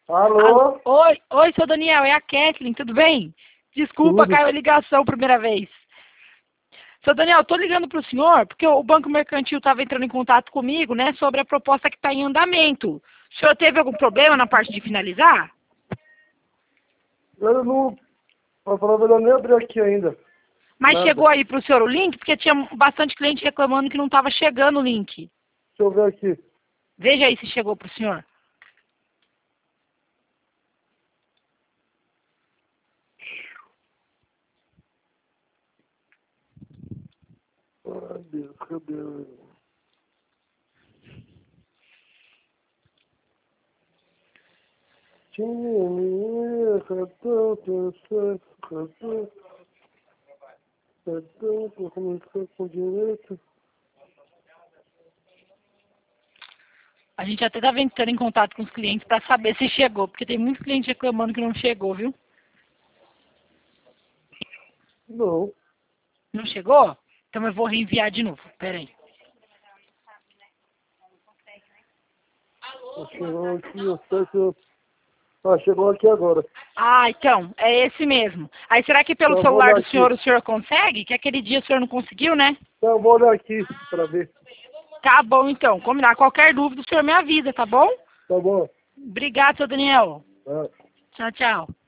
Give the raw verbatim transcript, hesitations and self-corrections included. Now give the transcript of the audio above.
Alô? Oi, oi, seu Daniel, é a Kathleen, tudo bem? Desculpa, Tudo. caiu a ligação primeira vez. Seu Daniel, estou ligando para o senhor porque o Banco Mercantil estava entrando em contato comigo, né, sobre a proposta que está em andamento. O senhor teve algum problema na parte de finalizar? Eu não... Pra falar a verdade, nem abri aqui ainda. Mas Nada. chegou aí para o senhor o link? Porque tinha bastante cliente reclamando que não estava chegando o link. Deixa eu ver aqui. Veja aí se chegou para o senhor. Ai, Deus, cadê? Tinha cartão, processo, cartão, cartão, pra comunicar com direito. A gente até estava entrando em contato com os clientes para saber se chegou, porque tem muitos clientes reclamando que não chegou, viu? Não. Não chegou? Então eu vou reenviar de novo. Pera aí. Chegou aqui, eu sei que eu... Ah, chegou aqui agora. Ah, então, é esse mesmo. Aí será que pelo Então, eu vou celular olhar do aqui. senhor o senhor consegue? Que aquele dia o senhor não conseguiu, né? Então, eu vou olhar aqui pra ver. Tá bom, então. Combinar. Qualquer dúvida o senhor me avisa, tá bom? Tá bom? Obrigado, seu Daniel. Tá. Tchau, tchau.